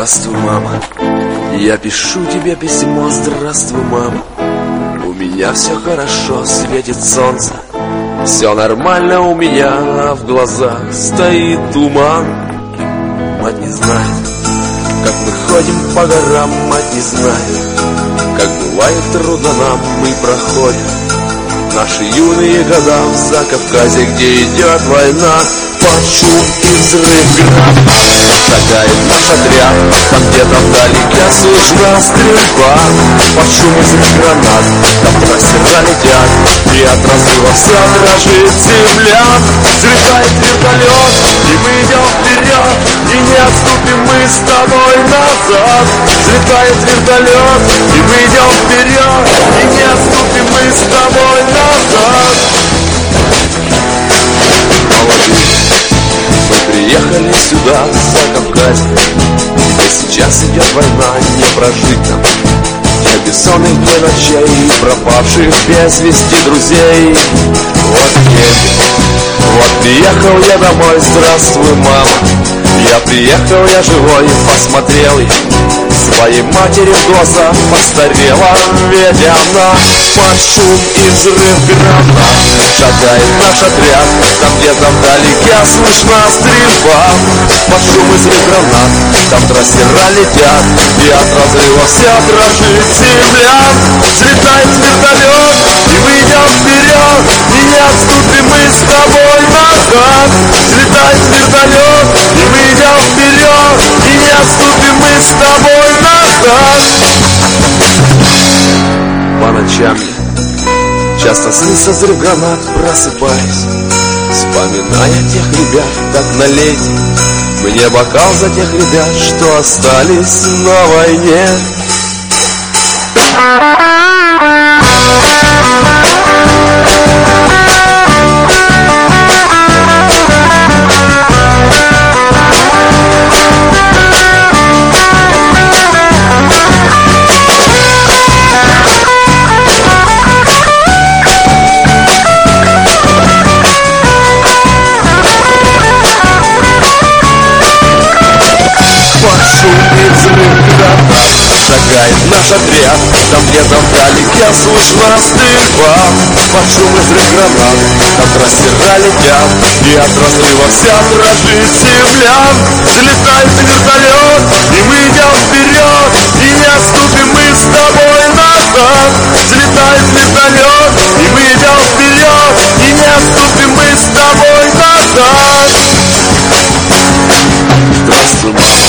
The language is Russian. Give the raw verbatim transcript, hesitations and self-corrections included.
Здравствуй, мама. Я пишу тебе письмо. Здравствуй, мама. У меня все хорошо, светит солнце. Все нормально у меня, а в глазах стоит туман. Мать не знает, как мы ходим по горам. Мать не знает, как бывает трудно нам. Мы проходим наши юные года в Закавказье, где идет война. Под шум и взрыв гранат шагает наш отряд. Там где-то вдалеке слышна стрельба. Под шум и взрыв гранат там трассера летят, и от разрыва вся дрожит земля. Взлетает вертолет, и мы идем вперед, и не отступим мы с тобой назад. Взлетает вертолет, и мы идем вперед, и не отступим мы с тобой назад. Молодые, мы приехали сюда, в Закавказье, где сейчас идет война, не прожить нам. Дня бессонных, дней ночей, и пропавших без вести друзей. Вот в небе, вот приехал я домой. Здравствуй, мама. Я приехал, я живой, посмотрел я своей матери в глаза. Постарела, ведь она под шум и взрыв гранат шагает наш отряд. Там где-то вдалеке слышна стрельба. Под шум и взрыв гранат там трассера летят, и от разрыва вся дрожит земля. Взлетает вертолет, и мы идем вперед, и не отступим мы с тобой назад. Взлетает вертолет, и мы идем вперед, и не отступим мы с тобой назад. По ночам я часто снится взрыв гранат, просыпаюсь, вспоминая тех ребят, так налейте мне бокал за тех ребят, что остались на войне. Шагает наш отряд, там где-то вдалеке слышна стрельба. Под шум и взрыв гранат там трассера летят, и от разрыва вся дрожит земля. Взлетает вертолет, и мы идем вперед, и не отступим мы с тобой назад. Взлетает вертолет, и мы идем вперед, и не отступим мы с тобой назад. Здравствуй, мама.